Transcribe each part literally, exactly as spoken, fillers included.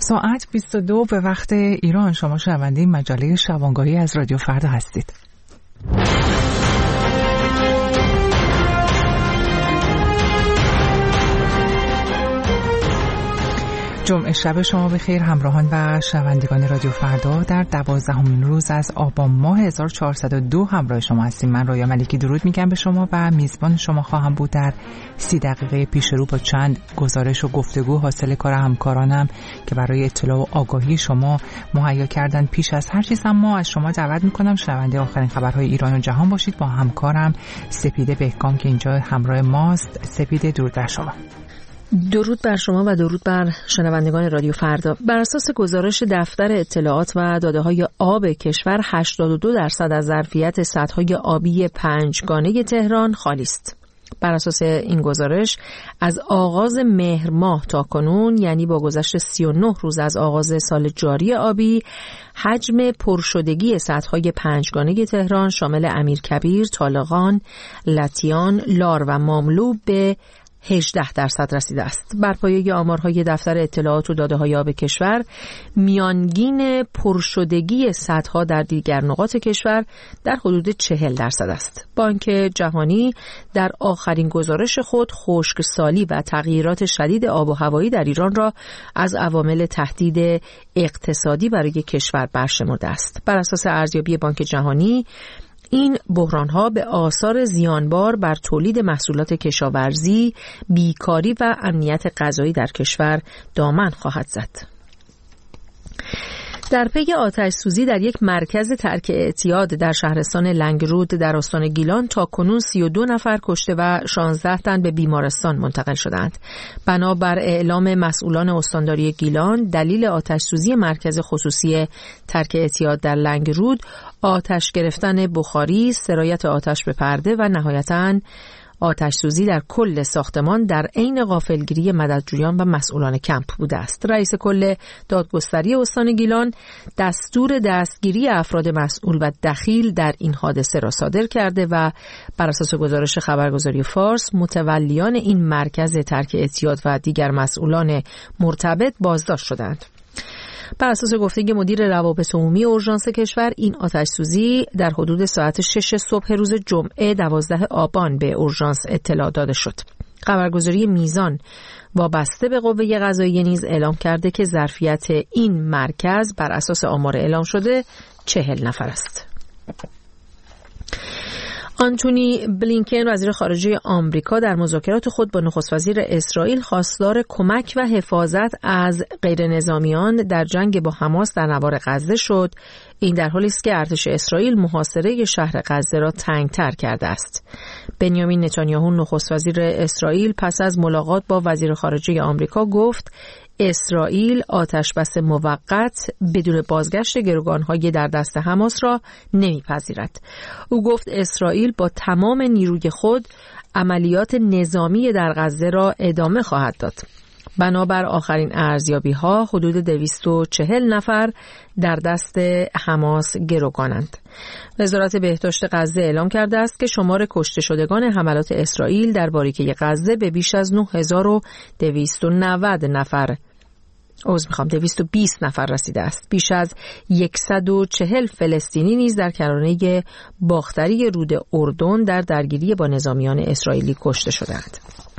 ساعت بیست و دو به وقت ایران. شما شنونده مجله شبانگاهی از رادیو فردا هستید. جمعه شب شما بخیر همراهان و شنوندگان رادیو فردا. در دوازدهمین روز از آبان ماه هزار و چهارصد و دو همراه شما هستیم. من رویا ملیکی درود میگم به شما و میزبان شما خواهم بود در سی دقیقه پیش رو با چند گزارش و گفتگو حاصل کار همکارانم که برای اطلاع و آگاهی شما مهیا کردن. پیش از هر چیز اما از شما دعوت میکنم شنونده آخرین خبرهای ایران و جهان باشید با همکارم سپیده بهکام که اینجا همراه ماست. سپیده درود بر شما. درود بر شما و درود بر شنوندگان رادیو فردا. بر اساس گزارش دفتر اطلاعات و داده‌های آب کشور، هشتاد و دو درصد از ظرفیت سدهای آبی پنجگانه تهران خالی است. بر اساس این گزارش از آغاز مهر ماه تا کنون، یعنی با گذشت سی و نه روز از آغاز سال جاری آبی، حجم پرشدگی سدهای پنجگانه تهران شامل امیرکبیر، طالقان، لطیان، لار و ماملو به هجده درصد رسیده است. بر پایه آمارهای دفتر اطلاعات و داده‌های آب کشور، میانگین پرشدگی سدها در دیگر نقاط کشور در حدود چهل درصد است. بانک جهانی در آخرین گزارش خود خشکسالی و تغییرات شدید آب و هوایی در ایران را از عوامل تهدید اقتصادی برای کشور برشمرده است. بر اساس ارزیابی بانک جهانی، این بحران‌ها به آثار زیانبار بر تولید محصولات کشاورزی، بیکاری و امنیت غذایی در کشور دامن خواهد زد. در پی آتش سوزی در یک مرکز ترک اعتیاد در شهرستان لنگرود در استان گیلان تا کنون سی و دو نفر کشته و شانزده تن به بیمارستان منتقل شدند. بنابر اعلام مسئولان استانداری گیلان، دلیل آتش سوزی مرکز خصوصی ترک اعتیاد در لنگرود آتش گرفتن بخاری، سرایت آتش به پرده و نهایتاً آتش سوزی در کل ساختمان در عین غافلگیری مددجویان و مسئولان کمپ بوده است. رئیس کل دادگستری استان گیلان دستور دستگیری افراد مسئول و دخیل در این حادثه را صادر کرده و بر اساس گزارش خبرگزاری فارس، متولیان این مرکز ترک اعتیاد و دیگر مسئولان مرتبط بازداشت شدند. بر اساس گفته مدیر روابط عمومی اورژانس کشور، این آتش سوزی در حدود ساعت شش صبح روز جمعه دوازده آبان به اورژانس اطلاع داده شد. خبرگزاری میزان وابسته به قوه قضاییه نیز اعلام کرده که ظرفیت این مرکز بر اساس آمار اعلام شده چهل نفر است. آنتونی بلینکن وزیر خارجه آمریکا در مذاکرات خود با نخست وزیر اسرائیل خواستار کمک و حفاظت از غیر نظامیان در جنگ با حماس در نوار غزه شد. این در حالی است که ارتش اسرائیل محاصره شهر غزه را تنگ‌تر کرده است. بنیامین نتانیاهو نخست وزیر اسرائیل پس از ملاقات با وزیر خارجه آمریکا گفت اسرائیل آتشبس موقت بدون بازگشت گروگان‌های در دست حماس را نمی‌پذیرد. او گفت اسرائیل با تمام نیروی خود عملیات نظامی در غزه را ادامه خواهد داد. بنابر آخرین ارزیابی‌ها حدود دویست و چهل نفر در دست حماس گروگانند. وزارت بهداشت غزه اعلام کرده است که شمار کشته شدگان حملات اسرائیل در باریکه غزه به بیش از نه هزار و دویست و نود نفر عذر میخوام دویست و بیست نفر رسیده است. بیش از صد و چهل فلسطینی نیز در کرانه باختری رود اردن در درگیری با نظامیان اسرائیلی کشته شدند.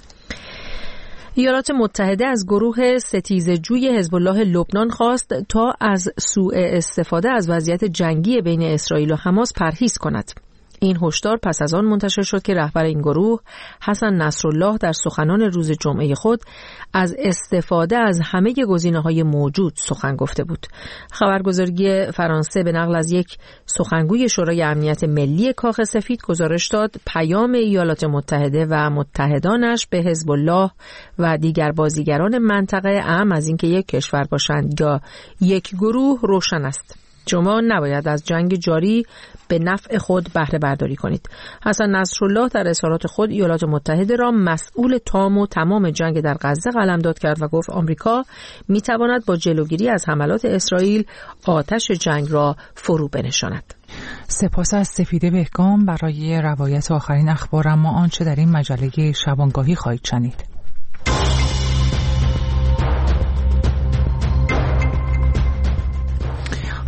ایالات متحده از گروه ستیزجوی حزب الله لبنان خواست تا از سوء استفاده از وضعیت جنگی بین اسرائیل و حماس پرهیز کند. این هشدار پس از آن منتشر شد که رهبر این گروه حسن نصرالله در سخنان روز جمعه خود از استفاده از همه گزینه‌های موجود سخن گفته بود. خبرگزاری فرانسه به نقل از یک سخنگوی شورای امنیت ملی کاخ سفید گزارش داد پیام ایالات متحده و متحدانش به حزب الله و دیگر بازیگران منطقه اعم از اینکه یک کشور باشند یا یک گروه روشن است. شما نباید از جنگ جاری به نفع خود بهره برداری کنید. حسن نصرالله در اظهارات خود ایالات متحده را مسئول تام و تمام جنگ در غزه قلمداد کرد و گفت آمریکا میتواند با جلوگیری از حملات اسرائیل آتش جنگ را فرو بنشاند. سپاس از سپیده بهکام برای روایت آخرین اخبار. اما آنچه در این مجله شبانگاهی خواهید شنید.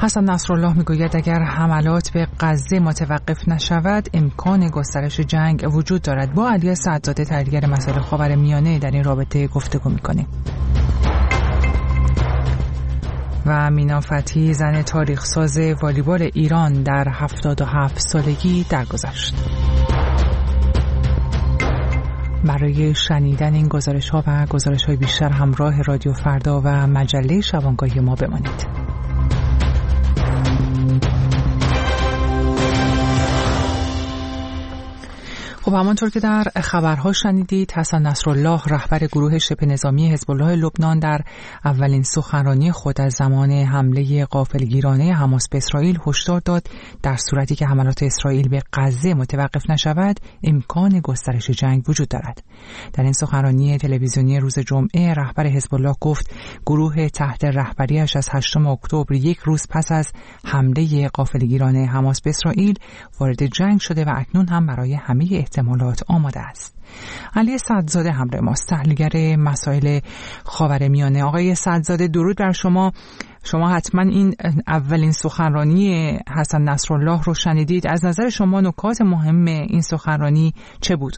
حسن نصرالله میگوید اگر حملات به غزه متوقف نشود امکان گسترش جنگ وجود دارد. با علی سعدزاده تحلیلگر مسائل خاورمیانه در این رابطه گفتگو میکنیم. و مینا فتحی زن تاریخ ساز والیبال ایران در هفتاد و هفت سالگی درگذشت. برای شنیدن این گزارش ها و گزارش های بیشتر همراه رادیو فردا و مجله شبانگاهی ما بمانید. خب همانطور که در خبرها شنیدید، حسن نصرالله رهبر گروه شبه نظامی حزب الله لبنان در اولین سخنرانی خود از زمان حمله غافلگیرانه حماس به اسرائیل هشدار داد در صورتی که حملات اسرائیل به غزه متوقف نشود امکان گسترش جنگ وجود دارد. در این سخنرانی تلویزیونی روز جمعه رهبر حزب الله گفت گروه تحت رهبریش از هشتم اکتبر یک روز پس از حمله غافلگیرانه حماس به اسرائیل وارد جنگ شده و اکنون هم برای همه احتمالات آماده است. علی سعدزاده همراه ماست، تحلیلگر مسائل خاورمیانه. آقای سعدزاده درود بر شما. شما حتما این اولین سخنرانی حسن نصرالله رو شنیدید. از نظر شما نکات مهم این سخنرانی چه بود؟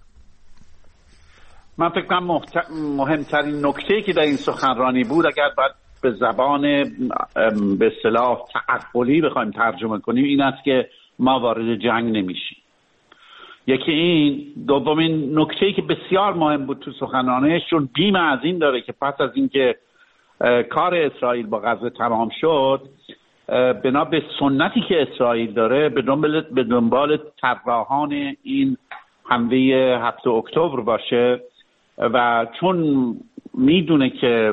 من فکر کنم محت... مهمترین نکته‌ای که در این سخنرانی بود، اگر باید به زبان به اصطلاح تعقلی بخوایم ترجمه کنیم، این است که ما وارد جنگ نمیشیم. یکی این. دومین نکته‌ای که بسیار مهم بود تو سخنرانیش، چون بیم از این داره که پس از اینکه کار اسرائیل با غزه تمام شد، بنا به سنتی که اسرائیل داره به دنبال به دنبال طراحان این حمله هفتم اکتبر باشه و چون میدونه که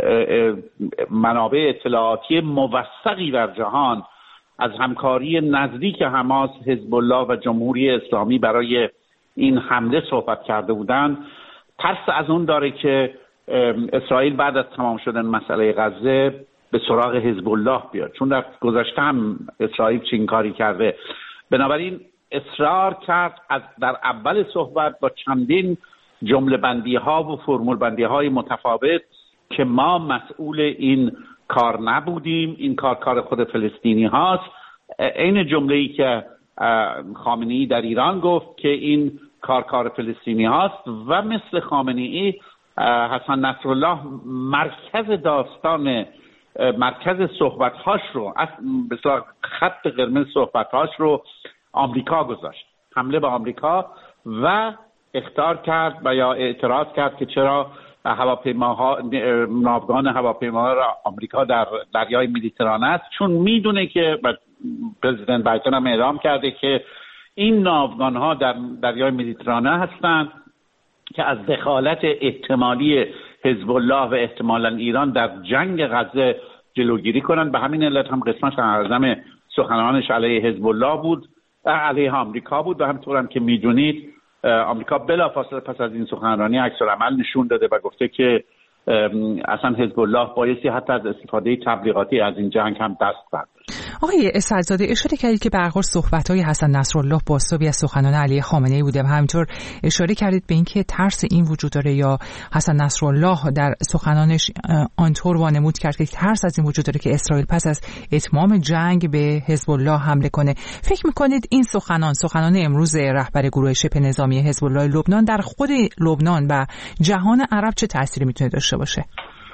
منابع اطلاعاتی موثقی در جهان از همکاری نزدیک حماس، حزب الله و جمهوری اسلامی برای این حمله صحبت کرده بودن، ترس از اون داره که اسرائیل بعد از تمام شدن مسئله غزه به سراغ حزب الله بیاد، چون در گذشته هم اسرائیل چنین کاری کرده. بنابراین اصرار کرد از در اول صحبت با چندین جمله بندی ها و فرمول بندی های متفاوت که ما مسئول این کار نبودیم، این کار کار خود فلسطینی هاست. این جمله‌ای که خامنه‌ای در ایران گفت که این کار کار فلسطینی هاست و مثل خامنه‌ای حسن نصرالله مرکز داستان، مرکز صحبت‌هاش رو، مثلا خط قرمز صحبت‌هاش رو آمریکا گذاشت، حمله به آمریکا، و اخطار کرد و یا اعتراض کرد که چرا هواپیماها ناوگان هواپیماها را آمریکا در دریای مدیترانه است، چون میدونه که پرزیدنت بایدن هم اعلام کرده که این ناوگان ها در دریای مدیترانه هستند که از دخالت احتمالی حزب الله و احتمالاً ایران در جنگ غزه جلوگیری کنند. به همین علت هم قسمت اعظم سخنرانش علیه حزب الله بود، علیه آمریکا بود و همطور هم که میدونید آمریکا بلافاصله پس از این سخنرانی عکس‌العمل نشون داده و گفته که اصلا حزب الله بایستی حتی از استفاده تبلیغاتی از این جنگ هم دست برداره. آقای سعدزاده اشاره کردید که به هر حال صحبت‌های حسن نصرالله بازتابی از سخنان علی خامنه‌ای بوده و همینطور اشاره کردید به اینکه ترس این وجود داره، یا حسن نصرالله در سخنانش آنطور وانمود کرد که ترس از این وجود داره که اسرائیل پس از اتمام جنگ به حزب الله حمله کنه. فکر می‌کنید این سخنان سخنان امروز رهبر گروه شبه نظامی حزب الله لبنان در خود لبنان و جهان عرب چه تأثیری میتونه داشته باشه؟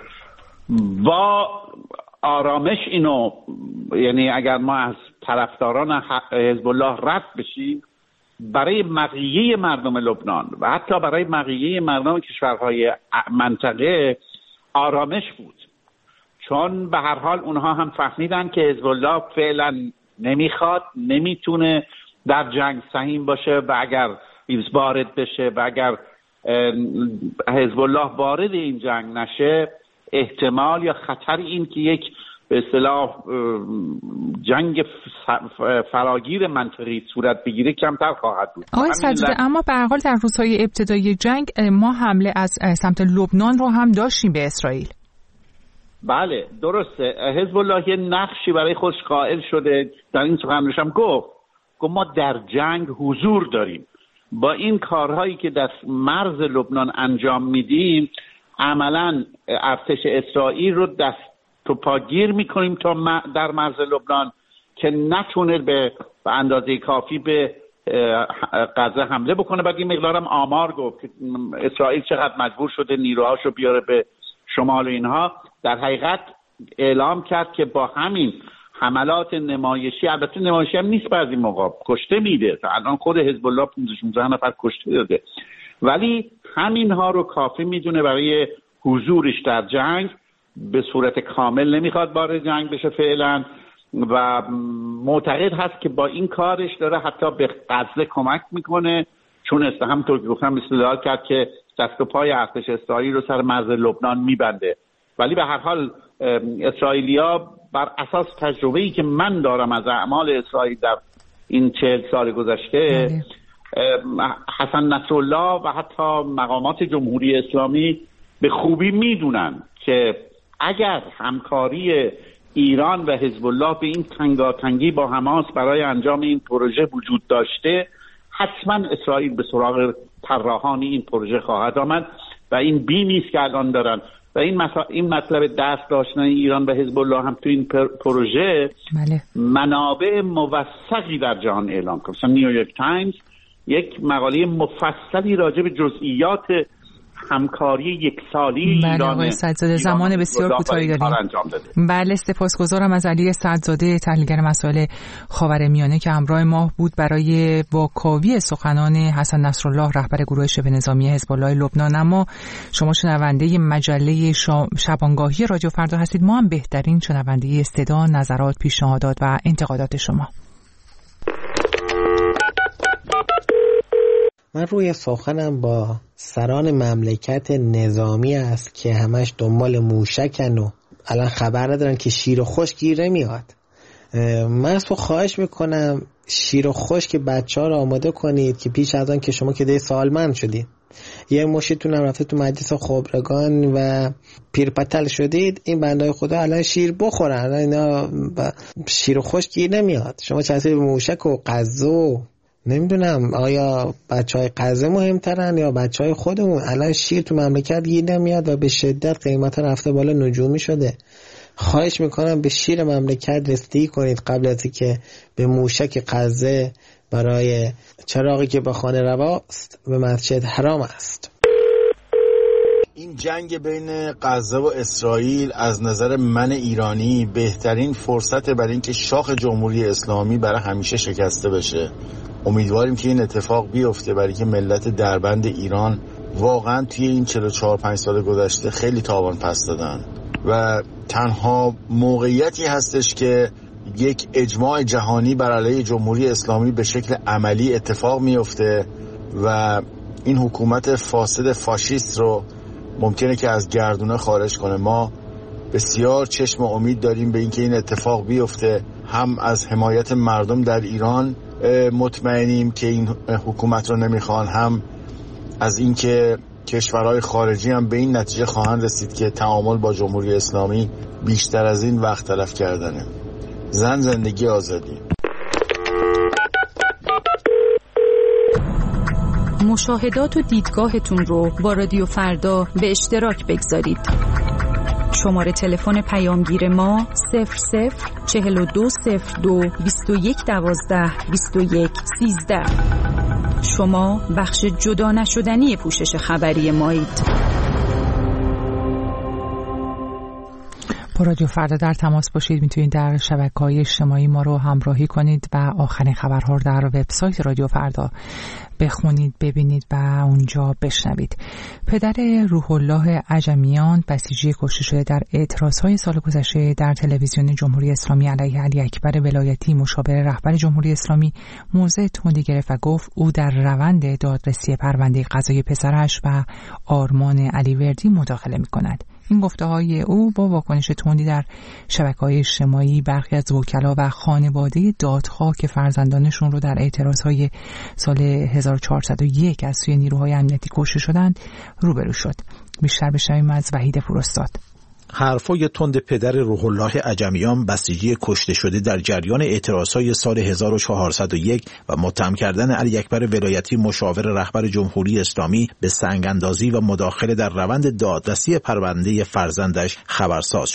با آرامش اینو، یعنی اگر ما از طرفداران حزب الله رد بشیم، برای بقیه مردم لبنان و حتی برای بقیه مردم کشورهای منطقه آرامش بود، چون به هر حال اونها هم فهمیدن که حزب الله فعلا نمیخواد، نمیتونه در جنگ سهیم باشه و اگر وارد بشه و اگر حزب الله وارد این جنگ نشه، احتمال یا خطر این که یک به اصطلاح جنگ فراگیر منطقی صورت بگیره کمتر خواهد بود. آقای سعدزاده، اما به هر حال در روزهای ابتدایی جنگ ما حمله از سمت لبنان رو هم داشتیم به اسرائیل. بله درسته، حزب الله یه نقشی برای خودش قائل شده، در این سخنرانیش هم گفت که ما در جنگ حضور داریم، با این کارهایی که در مرز لبنان انجام میدیم عملاً ارتش اسرائیل رو دست و پا گیر میکنیم تا در مرز لبنان که نتونه به اندازه کافی به غزه حمله بکنه. بعد این مقدارم آمار گفت که اسرائیل چقدر مجبور شده نیروهاشو بیاره به شمال اینها. در حقیقت اعلام کرد که با همین حملات نمایشی، البته نمایشی هم نیست، بعضی موقع کشته میده، الان خود حزب الله پانزده شانزده نفر کشته داده، ولی همینها رو کافی میدونه برای حضورش در جنگ. به صورت کامل نمیخواد وارد جنگ بشه فعلا و معتقد هست که با این کارش داره حتی به غزه کمک میکنه، چون است همونطور که گفتم استدلال کرد که دست و پای ارتش اسرائیل رو سر مرز لبنان میبنده. ولی به هر حال اسرائیلیا بر اساس تجربه‌ای که من دارم از اعمال اسرائیل در این چهل سال گذشته، حسن نصرالله و حتی مقامات جمهوری اسلامی به خوبی میدونن که اگر همکاری ایران و حزب الله به این تنگاتنگی با حماس برای انجام این پروژه وجود داشته، حتما اسرائیل به سراغ طراحان این پروژه خواهد آمد و این بیمی است که الان دارن و این مسا... این مطلب دست داشتن ایران و حزب الله هم تو این پر... پروژه بله. منابع موثقی در جهان اعلام کرد. مثلا نیویورک تایمز یک مقاله مفصلی راجع به جزئیات همکاری یک سالی ایران. بله آقای سعدزاده، زمان بسیار کوتاهی داریم. بله سپاسگزارم از علی سعدزاده، تحلیلگر مسائل خاورمیانه که همراه ما بود برای واکاوی سخنان حسن نصرالله رهبر گروه شبه نظامی حزب الله لبنان. اما شما شنونده مجله شبانگاهی رادیو فردا هستید، ما هم بهترین شنونده صدا، نظرات، پیشنهادات و انتقادات شما. من روی سخنم با سران مملکت نظامی است که همش دنبال موشکن و الان خبر ندارن که شیر و خشک گیر نمیاد. من از تو خواهش میکنم شیر و خشک بچه ها رو آماده کنید که پیش از آن که شما که ده سالمند شدید، یه مشتتون هم رفته تو مجلس خبرگان و پیرپتل شدید، این بندای خدا الان شیر بخورن، اینا شیر و خشک گیر نمیاد. شما چطوری به موشک و قزو نمیدونم آیا بچه های قزه مهمترن یا بچه های خودمون؟ الان شیر تو مملکت گیر نمیاد و به شدت قیمت رفته بالا، نجومی شده. خواهش میکنم به شیر مملکت رسیدگی کنید قبل از که به موشک قزه برای چراغی که به خانه رواست به مسجد حرام است. این جنگ بین غزه و اسرائیل از نظر من ایرانی بهترین فرصت برای اینکه شاخ جمهوری اسلامی برای همیشه شکسته بشه. امیدواریم که این اتفاق بیفته، برای که ملت دربند ایران واقعا توی این چهل و چهار پنج سال گذشته خیلی تاوان پس دادن و تنها موقعیتی هستش که یک اجماع جهانی بر علیه جمهوری اسلامی به شکل عملی اتفاق میفته و این حکومت فاسد فاشیست رو ممکنه که از گردونه خارج کنه. ما بسیار چشم و امید داریم به اینکه این اتفاق بیفته. هم از حمایت مردم در ایران مطمئنیم که این حکومت رو نمیخوان، هم از اینکه کشورهای خارجی هم به این نتیجه خواهند رسید که تعامل با جمهوری اسلامی بیشتر از این وقت تلف کردنه. زن، زندگی، آزادی. مشاهدات و دیدگاهتون رو با رادیو فردا به اشتراک بگذارید. شماره تلفن پیامگیر ما صفر صفر چهل و دو صفر دو بیست و یک دوازده بیست و یک سیزده. شما بخش جدا نشدنی پوشش خبری مایید. با رادیو فردا در تماس باشید. میتونید در شبکه‌های اجتماعی ما رو همراهی کنید و آخرین خبرها رو در وبسایت رادیو فردا بخونید، ببینید و اونجا بشنوید. پدر روح الله عجمیان بسیجی کشته شده در اعتراضهای سال گذشته در تلویزیون جمهوری اسلامی علیه علی اکبر ولایتی مشاور رهبر جمهوری اسلامی موضع تندی گرفت و گفت او در روند دادرسی پرونده قضایی پسرش و آرمان علیوردی مداخله می‌کند. این گفته‌های او با واکنش تندی در شبکه‌های اجتماعی برخی از وکلا و خانواده دادخواه که فرزندانشون رو در اعتراضهای سال هزار و چهارصد و یک از سوی نیروهای امنیتی کشته شدند روبرو شد. بیشتر بشنویم از وحید پوراستاد. حرفای تند پدر روح الله عجمیان بسیجی کشته شده در جریان اعتراضهای سال هزار و چهارصد و یک و متهم کردن علی اکبر ولایتی مشاور رهبر جمهوری اسلامی به سنگ‌اندازی و مداخله در روند دادرسی پرونده فرزندش خبرساز شد.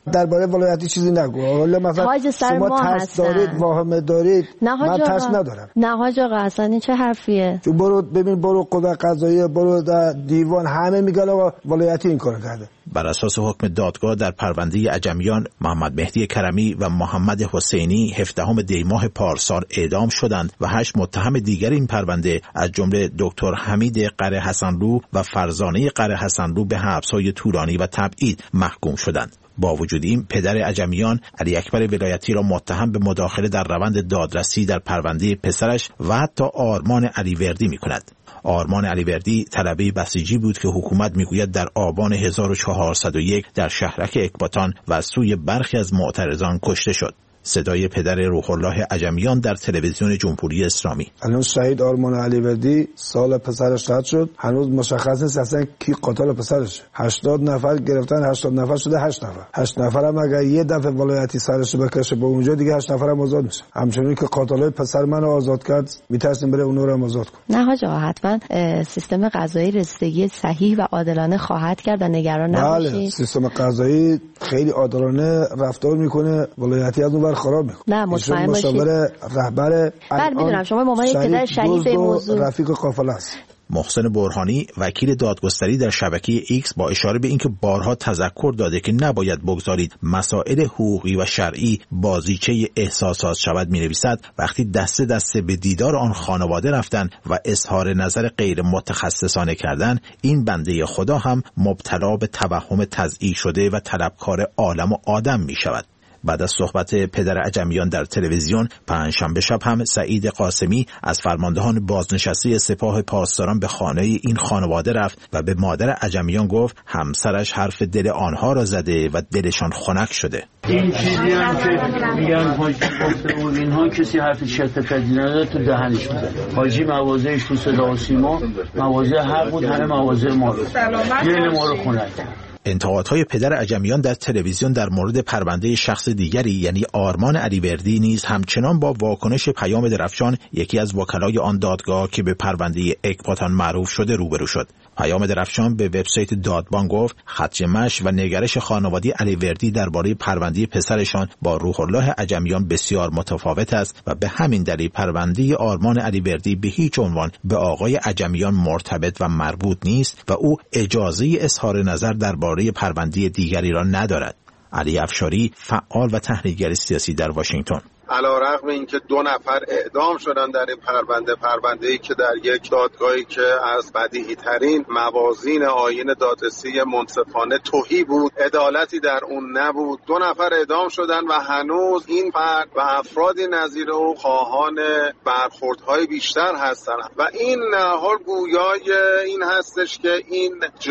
درباره ولایتی چیزی نگو. حالا مثلا شما ترس دارید، واهمه دارید، من ترس ندارم. نه حاج آقا اصلا این چه حرفیه؟ تو برو ببین، برو قوه قضاییه، برو در دیوان، همه میگن آقا ولایتی این کارو کرده. بر اساس حکم دادگاه در پرونده عجمیان، محمد مهدی کرمی و محمد حسینی هفدهم دی ماه پارسال اعدام شدند و هشت متهم دیگر این پرونده از جمله دکتر حمید قره حسنلو و فرزانه قره حسنلو به حبس‌های طولانی و تبعید محکوم شدند. با وجود این، پدر عجمیان علی اکبر ولایتی را متهم به مداخله در روند دادرسی در پرونده پسرش و حتی آرمان علیوردی می‌کند. آرمان علیوردی طلبه بسیجی بود که حکومت میگوید در آبان هزار و چهارصد و یک در شهرک اکباتان و از سوی برخی از معترضان کشته شد. صدای پدر روح الله عجمیان در تلویزیون جمهوری اسلامی. هنوز شهید آرمان علیوردی سال پسرش رد شد، هنوز مشخص نیست اصلا کی قاتل پسرشه. هشتاد نفر گرفتن، هشتاد نفر شده هشت نفر. هشت نفر هم اگر یه دفعه ولایتی سرش بکشه به اونجا، دیگه هشت نفر هم آزاد میشه. همچنین که قاتلای پسر منو آزاد کرد، میترسیم بره اونو رو آزاد کنه. نه حاج آقا، حتما سیستم قضایی رسیدگی صحیح و عادلانه خواهد کرد و نگران نباشید. بله، سیستم قضایی خیلی عادلانه رفتار میکنه، ولایتی از اون خراب میکنه. نه مطمئن باشید. مشاور رهبر بله میدونم شما مامان یک پدر شهید به موضوع رفیق قافله است. محسن برهانی وکیل دادگستری در شبکه ایکس با اشاره به اینکه بارها تذکر داده که نباید بگذارید مسائل حقوقی و شرعی بازیچه احساسات شود می‌نویسد، وقتی دسته دسته به دیدار آن خانواده رفتن و اظهار نظر غیر متخصصانه کردن، این بنده خدا هم مبتلا به توهم تضییع شده و طلبکار عالم و آدم می‌شود. بعد از صحبت پدر عجمیان در تلویزیون، پنجشنبه شب هم سعید قاسمی از فرماندهان بازنشسته سپاه پاسداران به خانه این خانواده رفت و به مادر عجمیان گفت همسرش حرف دل آنها را زده و دلشان خنک شده. این چیزی هم که میگن حاجی گفته بود اینها، کسی حرف چرت پردی نداره تو دهنش میزنه. حاجی موازهش تو صدا و سیما موازه حق بود، همه موازه ما رو دل ما رو خنک. انتقادهای پدر عجمیان در تلویزیون در مورد پرونده شخص دیگری یعنی آرمان علیوردی نیز همچنان با واکنش پیام درفشان، یکی از وکلای آن دادگاه که به پرونده اکباتان معروف شده، روبرو شد. پیام درفشان به وبسایت دادبان گفت خدشه‌مشی و نگرش خانواده علیوردی درباره پرونده پسرشان با روح الله عجمیان بسیار متفاوت است و به همین دلیل پرونده آرمان علیوردی به هیچ عنوان به آقای عجمیان مرتبط و مربوط نیست و او اجازه اظهار نظر درباره پرونده دیگری را ندارد. علی افشاری، فعال و تحلیلگر سیاسی در واشنگتن: علیرغم اینکه دو نفر اعدام شدن در این پرونده، پرونده‌ای که در یک دادگاهی که از بدیهی ترین موازین آیین دادرسی منصفانه تهی بود، عدالتی در اون نبود، دو نفر اعدام شدن و هنوز این فرد و افرادی نظیر او خواهان برخوردهای بیشتر هستند و این حال گویای این هستش که این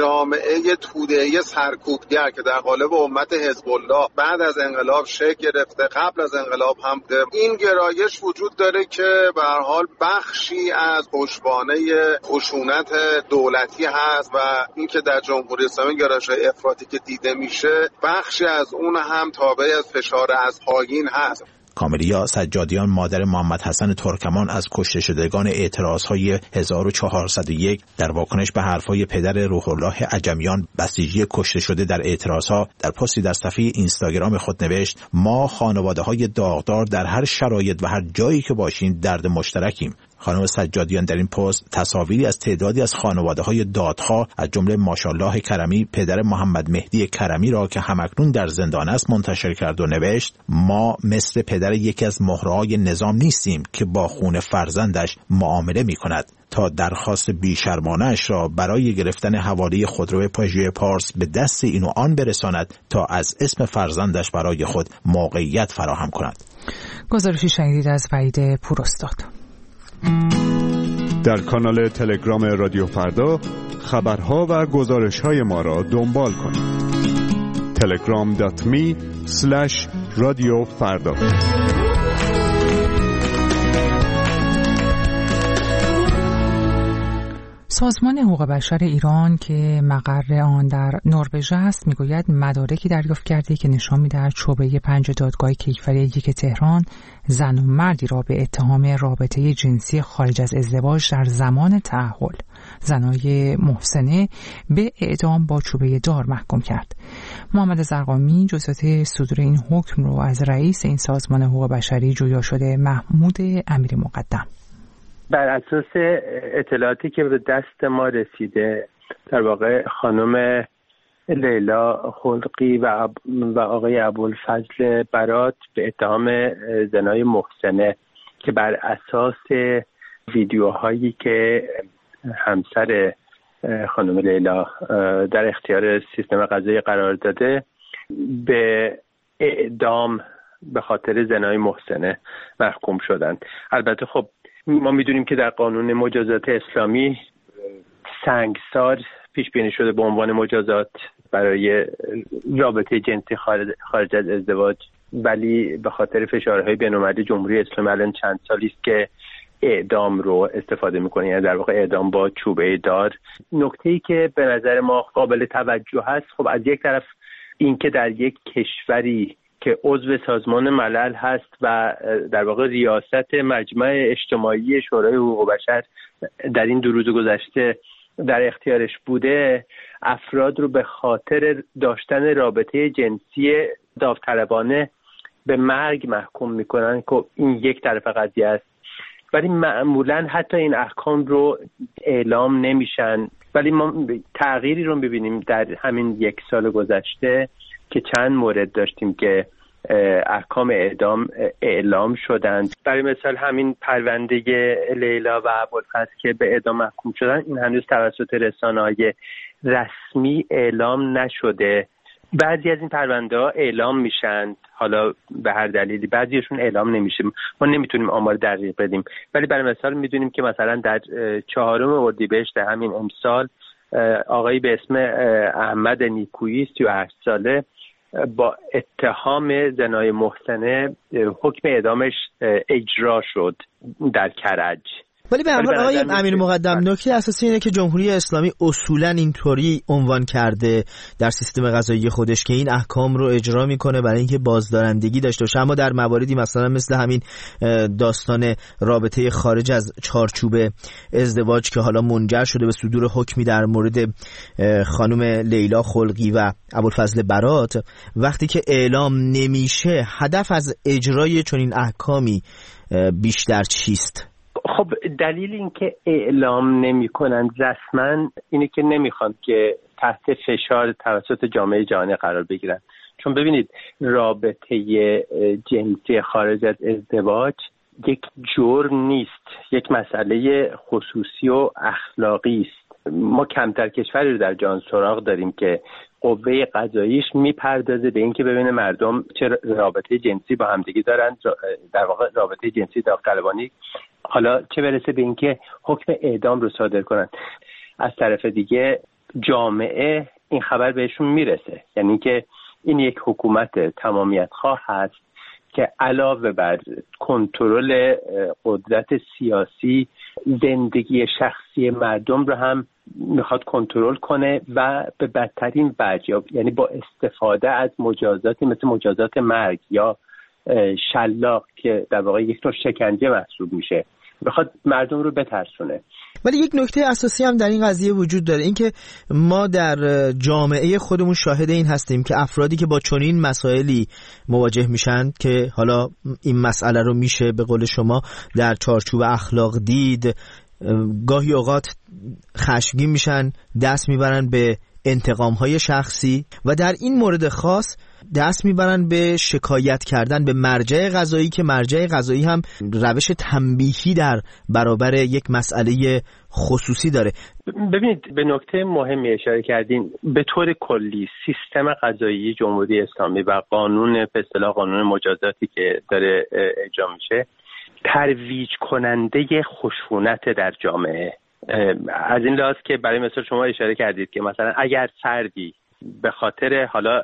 جامعه توده‌ای سرکوبگر که در قالب امت حزب الله بعد از انقلاب شکل گرفته، قبل از انقلاب هم این گرایش وجود داره که به هر حال بخشی از پشتوانه خشونت دولتی هست و اینکه در جمهوری اسلامی گرایش افراطی که دیده میشه، بخشی از اون هم تابع از فشار از پایین هست. کاملیا سجادیان، مادر محمد حسن ترکمان از کشته شدگان اعتراضهای هزار و چهارصد و یک، در واکنش به حرفهای پدر روح الله عجمیان بسیجی کشته شده در اعتراضها، در پستی در صفحه اینستاگرام خود نوشت: ما خانواده‌های داغدار در هر شرایط و هر جایی که باشیم درد مشترکیم. خانم سجادیان در این پست تصاویری از تعدادی از خانواده‌های دادخواه از جمله ماشاءالله کرمی، پدر محمد مهدی کرمی را که همکنون در زندان است منتشر کرد و نوشت: ما مثل پدر یکی از مهره‌های نظام نیستیم که با خون فرزندش معامله می‌کند تا درخواست بیشرمانه‌اش را برای گرفتن حواله خودرو پژو پارس به دست این و آن برساند تا از اسم فرزندش برای خود موقعیت فراهم کند. گزارشی شنیدید از وحید پوراستاد. در کانال تلگرام رادیو فردا خبرها و گزارش‌های ما را دنبال کنید. تلگرام دات می اسلش رادیو فردا. سازمان حقوق بشر ایران که مقر آن در نروژ است میگوید مدارکی دریافت کرده که نشان می‌دهد شعبه پنج دادگاه کیفر یک تهران زن و مردی را به اتهام رابطه جنسی خارج از ازدواج در زمان تعهل زنای محسنه به اعدام با چوبه دار محکوم کرد. محمد زرقامی جزئیات صدور این حکم رو از رئیس این سازمان حقوق بشری جویا شده محمود امیری مقدم. بر اساس اطلاعاتی که به دست ما رسیده، در واقع خانم لیلا خلقی و, و آقای ابوالفضل برات به اتهام زنای محسنه که بر اساس ویدیوهایی که همسر خانم لیلا در اختیار سیستم قضایی قرار داده به اعدام به خاطر زنای محسنه محکوم شدند. البته خب ما میدونیم که در قانون مجازات اسلامی سنگسار پیش بینی شده به عنوان مجازات برای رابطه جنسی خارج, خارج از ازدواج، ولی به خاطر فشارهای بین‌المللی جمهوری اسلامی الان چند سالی است که اعدام رو استفاده میکنه، یعنی در واقع اعدام با چوبه دار. نکته‌ای که به نظر ما قابل توجه هست، خب از یک طرف این که در یک کشوری که عضو سازمان ملل هست و در واقع ریاست مجمع اجتماعی شورای حقوق بشر در این دو روز گذشته در اختیارش بوده، افراد رو به خاطر داشتن رابطه جنسی داوطلبانه به مرگ محکوم میکنن که این یک طرف قضیه است. ولی معمولا حتی این احکام رو اعلام نمیشن، ولی ما تغییری رو ببینیم در همین یک سال گذشته که چند مورد داشتیم که احکام اعدام اعلام شدند. برای مثال همین پرونده لیلا و ابوالفضل که به اعدام محکوم شدن، این هنوز توسط رسانه‌های رسمی اعلام نشده. بعضی از این پرونده ها اعلام میشن، حالا به هر دلیلی بعضیشون اعلام نمیشه، ما نمیتونیم آمار دقیق بدیم. ولی برای مثال میدونیم که مثلا در چهارم اردیبهشت همین امسال آقایی به اسم احمد نیکویی سی و هشت ساله با اتهام زنای محسنه حکم اعدامش اجرا شد در کرج. ولی به هر حال آقای امیر مقدم، نکته اساسی اینه که جمهوری اسلامی اصولاً اینطوری عنوان کرده در سیستم قضایی خودش که این احکام رو اجرا میکنه برای اینکه بازدارندگی داشته باشه، اما در مواردی مثلا مثل همین داستان رابطه خارج از چارچوب ازدواج که حالا منجر شده به صدور حکمی در مورد خانم لیلا خلقی و ابوالفضل برات، وقتی که اعلام نمیشه، هدف از اجرای چنین احکامی بیشتر چیست؟ خب دلیل این که اعلام نمی کنند رسما اینه که نمیخوان که تحت فشار توسط جامعه جهانی قرار بگیرن. چون ببینید رابطه جنسی خارج از ازدواج یک جرم نیست، یک مسئله خصوصی و اخلاقی است. ما کمتر کشوری رو در جهان سراغ داریم که قوه قضاییش میپردازه به اینکه ببینه مردم چه رابطه جنسی با همدیگه دارن، در واقع رابطه جنسی داوطلبانه، حالا چه برسه به اینکه حکم اعدام رو صادر کنن. از طرف دیگه جامعه این خبر بهشون میرسه، یعنی که این یک حکومت تمامیت خواه هست که علاوه بر کنترل قدرت سیاسی، زندگی شخصی مردم رو هم میخواد کنترل کنه و به بدترین وجه، یعنی با استفاده از مجازاتی مثل مجازات مرگ یا شلاق که در واقع یک نوع شکنجه محسوب میشه، بخواد مردم رو بترسونه. ولی یک نکته اساسی هم در این قضیه وجود داره، این که ما در جامعه خودمون شاهد این هستیم که افرادی که با چنین مسائلی مواجه میشن که حالا این مسئله رو میشه به قول شما در چارچوب اخلاق دید، گاهی اوقات خشمگین میشن، دست میبرن به انتقام‌های شخصی و در این مورد خاص دست میبرن به شکایت کردن به مرجع قضایی که مرجع قضایی هم روش تنبیهی در برابر یک مسئله خصوصی داره. ببینید به نکته مهمی اشاره کردین. به طور کلی سیستم قضایی جمهوری اسلامی و قانون به اصطلاح قانون مجازاتی که داره اجرا میشه ترویج کننده خشونت در جامعه. از این لحاظ که برای مثال شما اشاره کردید که مثلا اگر فردی به خاطر حالا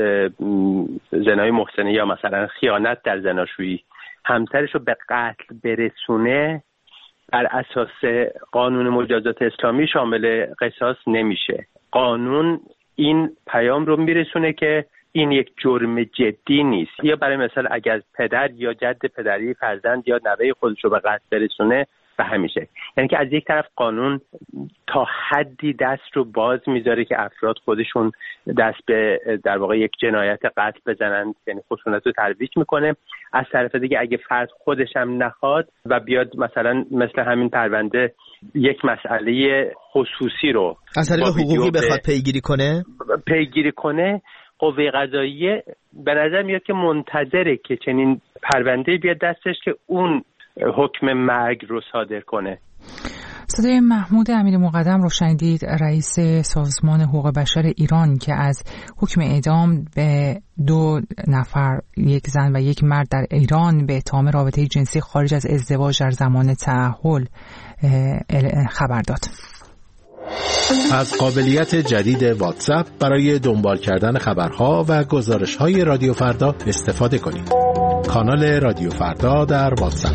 زنای محسنه یا مثلا خیانت در زناشویی همسرش رو به قتل برسونه، بر اساس قانون مجازات اسلامی شامل قصاص نمیشه. قانون این پیام رو میرسونه که این یک جرم جدی نیست. یا برای مثال اگر پدر یا جد پدری فرزند یا نوه خودش رو به قتل برسونه، و همیشه. یعنی که از یک طرف قانون تا حدی دست رو باز میذاره که افراد خودشون دست به در واقع یک جنایت قتل بزنن، یعنی خشونت رو ترویج میکنه. از طرف دیگه اگه فرد خودش هم نخواد و بیاد مثلا مثل همین پرونده یک مسئله خصوصی رو از طریق حقوقی بخواد پیگیری کنه پیگیری کنه قوه قضاییه به نظر میاد که منتظره که چنین پرونده بیاد دستش که اون حکم مرگ رو صادر کنه. صدای محمود امیر مقدم رو شنیدید، رئیس سازمان حقوق بشر ایران، که از حکم اعدام به دو نفر، یک زن و یک مرد در ایران به اتهام رابطه جنسی خارج از ازدواج در زمان تعهل خبر داد. از قابلیت جدید واتساپ برای دنبال کردن خبرها و گزارش‌های رادیو فردا استفاده کنید. کانال رادیو فردا در واتساپ.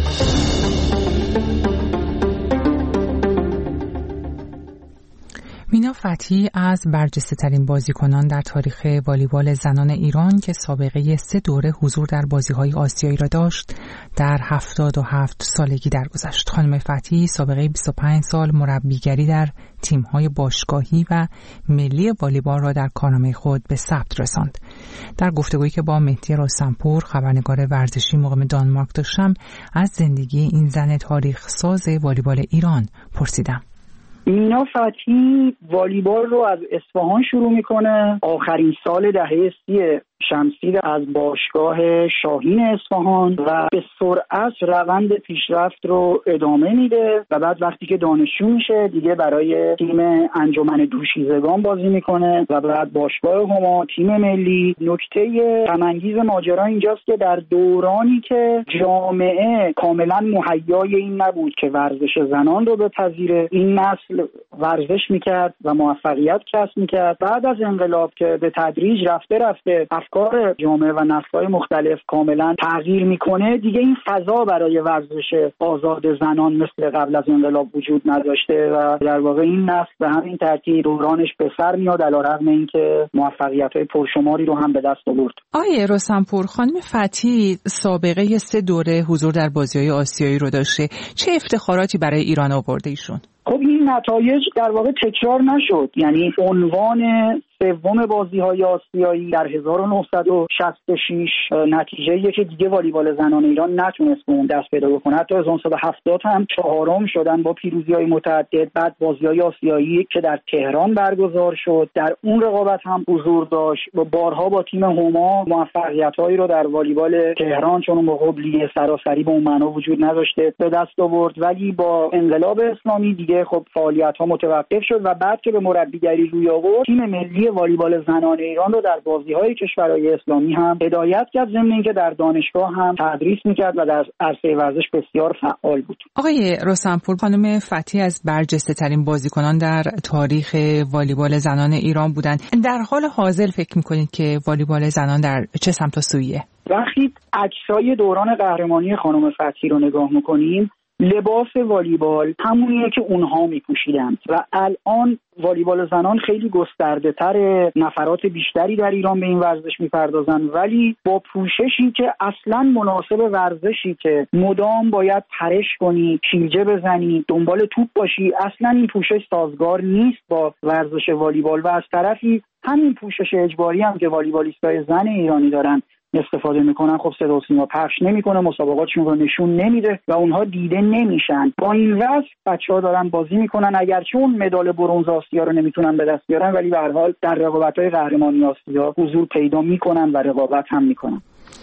مینا فتحی از برجسته ترین بازیکنان در تاریخ والیبال زنان ایران که سابقه سه دوره حضور در بازی‌های آسیایی را داشت، در هفتاد و هفت سالگی درگذشت. خانم فتحی سابقه بیست و پنج سال مربیگری در تیم‌های باشگاهی و ملی والیبال را در کارنامه خود به ثبت رساند. در گفتگویی که با مهدی رستمپور خبرنگار ورزشی مقیم دانمارک داشتم، از زندگی این زن تاریخ ساز والیبال ایران پرسیدم. مینا فتحی والیبال رو از اصفهان شروع میکنه. آخرین سال دهه سی شمسی از باشگاه شاهین اصفهان و به سرعت روند پیشرفت رو ادامه میده و بعد وقتی که دانشجو میشه دیگه برای تیم انجمن دوشیزگان بازی میکنه و بعد باشگاه هما، تیم ملی. نکته غم انگیز ماجرا اینجاست که در دورانی که جامعه کاملا مهیای این نبود که ورزش زنان رو بپذیره، این نسل ورزش میکرد و موفقیت کسب میکرد. بعد از انقلاب که به تدریج رفته رفته افکار جامعه و نسل‌های مختلف کاملا تغییر میکنه، دیگه این فضا برای ورزش آزاد زنان مثل قبل از انقلاب وجود نداشته و در واقع این نسل به همین ترتیب دورانش به سر میاد، علیرغم اینکه موفقیت‌های پرشماری رو هم به دست آورد. آیه رستمپور، خانم فتحی سابقه سه دوره حضور در بازی‌های آسیایی رو داشته، چه افتخاراتی برای ایران آورده ایشون؟ خب این نتایج در واقع تکرار نشد، یعنی عنوان سوم بازی‌های آسیایی در هزار و نهصد و شصت و شش نتیجه‌ایه که دیگه والیبال زنان ایران نتونست به اون دست پیدا بکنه. حتی هزار و نهصد و هفتاد هم چهارم شدن با پیروزی‌های متعدد. بعد بازی‌های آسیایی که در تهران برگزار شد، در اون رقابت هم حضور داشت و بارها با تیم هما موفقیت‌هایی رو در والیبال تهران، چون اون موقع لیگ سراسری به اون معنا وجود نداشته، به دست آورد. ولی با انقلاب اسلامی دیگه خب فعالیت‌ها متوقف شد و بعد که به مربیگری روی آورد، تیم ملی والیبال زنان ایران رو در بازی‌های کشورهای اسلامی هم هدایت کرد، ضمن اینکه در دانشگاه هم تدریس می‌کرد و در عرصه ورزش بسیار فعال بود. آقای رستمپور، خانم فتحی از برجسته ترین بازیکنان در تاریخ والیبال زنان ایران بودند. در حال حاضر فکر می‌کنید که والیبال زنان در چه سمت و سویه؟ وقتی عکسای دوران قهرمانی خانم فتحی رو نگاه می‌کنیم، لباس والیبال همونیه که اونها میپوشیدن و الان والیبال زنان خیلی گسترده تر، نفرات بیشتری در ایران به این ورزش میپردازن، ولی با پوششی که اصلا مناسب ورزشی که مدام باید پرش کنی، کیلجه بزنی، دنبال توپ باشی، اصلا این پوشش سازگار نیست با ورزش والیبال. و از طرفی همین پوشش اجباری هم که والیبالیستای زن ایرانی دارن استفاده میکنن، خب صدا و سیما پخش نمیکنه، مسابقاتشون رو نشون نمیده و اونها دیده نمیشن. با این وضع بچه‌ها دارن بازی میکنن، اگرچه اون مدال برنز آسیا رو نمیتونن به دست بیارن، ولی به هر حال در رقابت‌های قهرمانی آسیا حضور پیدا میکنن و رقابت هم میکنن.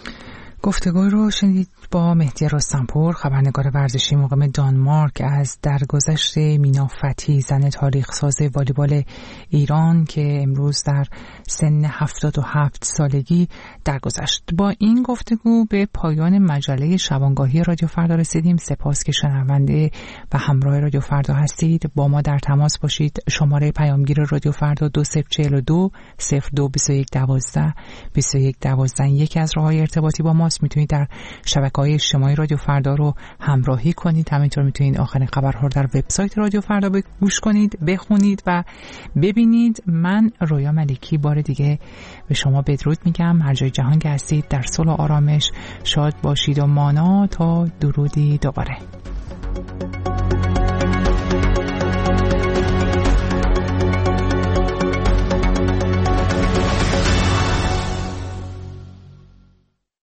گفتگوی رو شنید با مهدی رستمپور، خبرنگار ورزشی مقیم دانمارک، از درگذشت مینا فتحی، زن تاریخ ساز والیبال ایران که امروز در سن هفتاد و هفت سالگی درگذشت. با این گفتگو به پایان مجله شبانگاهی رادیو فردا رسیدیم. سپاس که شنونده و همراه رادیو فردا هستید. با ما در تماس باشید. شماره پیامگیر رادیو فردا دو صفر چهل و دو صفر دو بیست و یک دوازده بیست و یک دوازده یکی از راههای ارتباطی با ماست. میتونید در شبکه‌های اجتماعی رادیو فردا رو همراهی کنید. همینطور میتونید آخرین خبرها رو در وبسایت رادیو فردا گوش کنید، بخونید و ببینید. من رویا ملکی بار دیگه به شما بدرود میگم. هر جای جهان که هستید در صلح و آرامش شاد باشید و مانا تا درودی دوباره.